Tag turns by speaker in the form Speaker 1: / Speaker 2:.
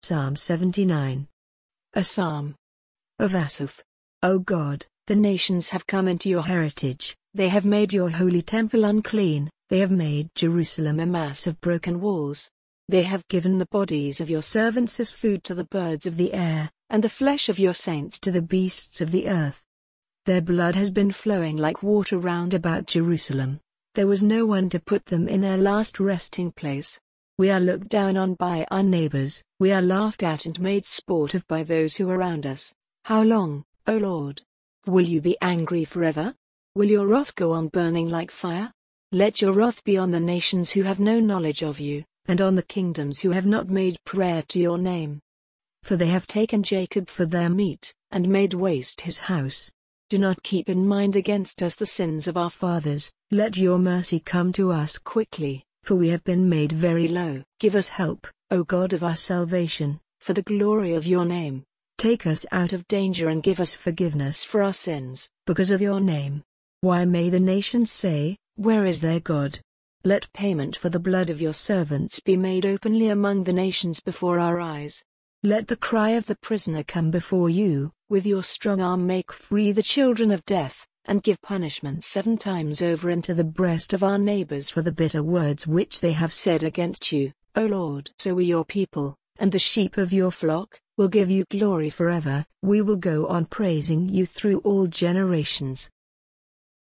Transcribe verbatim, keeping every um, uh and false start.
Speaker 1: Psalm seventy-nine.
Speaker 2: A psalm
Speaker 1: of Asaph.
Speaker 2: O God, the nations have come into your heritage,
Speaker 1: They have made your holy temple unclean,
Speaker 2: they have made Jerusalem a mass of broken walls. They have given the bodies of your servants as food to the birds of the air, and the flesh of your saints
Speaker 1: to the beasts of the earth.
Speaker 2: Their blood has been flowing like water round about Jerusalem. There was no one to put them in their last resting place. We are looked down on by our neighbors, we are laughed at and made sport of by those who are around us. How long, O Lord? Will you be angry forever? Will your wrath go on burning like fire? Let your wrath be on the nations who have no knowledge of you, and on the kingdoms who have not made prayer to your name. For they have taken Jacob for their meat, and made waste his house. Do not keep in mind against us the sins of our fathers.
Speaker 1: Let your mercy come to us
Speaker 2: quickly,
Speaker 1: for we have been made very low.
Speaker 2: Give us help, O God of our salvation, for the glory of your name.
Speaker 1: Take us out of danger and give us forgiveness for our sins, because of your name. Why may the nations say, where is their God?
Speaker 2: Let payment for the blood of your servants be made openly among the nations before our eyes.
Speaker 1: Let the cry of the prisoner come before you.
Speaker 2: With your strong arm make free the children of death, and give punishment seven times over into the breast of our neighbors for the bitter words which they have said against you, O Lord. So we your people, and the sheep of your flock, will give you glory forever.
Speaker 1: We will go on praising you through all generations.